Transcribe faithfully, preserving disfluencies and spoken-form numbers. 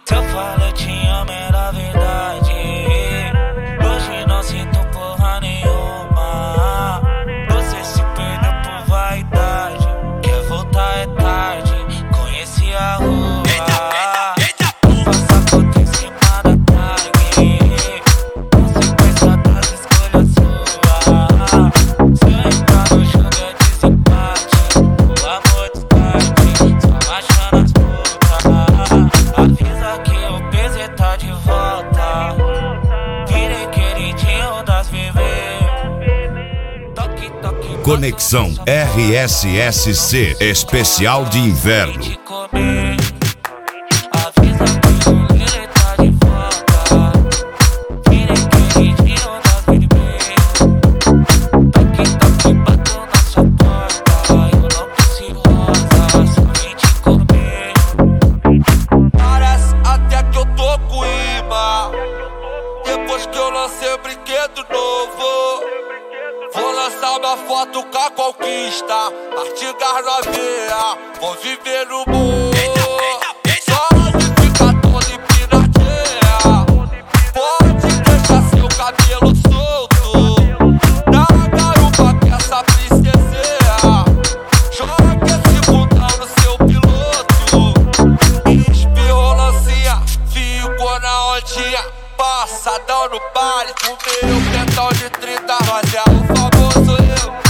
Se eu falo eu te amo, era verdade. Hoje não sinto porra nenhuma. Você se perdeu por vaidade. Quer voltar é tarde, conheci a rua. Passa conta em cima da tag. Consequência das escolhas suas. Se eu entrar no jogo é desempate. O amor descarte, só achando as putas. Avisa que o P Z tá de volta. Virei queridinho das bebês. Toque, toque. Conexão R S S C Especial de Inverno. Avisa que o Lele tá de volta. Virei queridinho das bebês. Toque, toque, bato na sua porta. Eu não preciso rosa, só vim te comer. Parece até que eu tô com imã. Depois que eu lancei o brinquedo novo, vou lançar uma foto com a conquista. Partir das novinha, vou viver no mundo. Só de ficar todo empinadinha. Pode deixar seu cabelo solto na garupa que essa princesinha. Joga esse botão no seu piloto. Espirrou lancinha, ficou na ondinha. Passadão no baile, fumei um pentão de trinta. Nós é o famoso eu.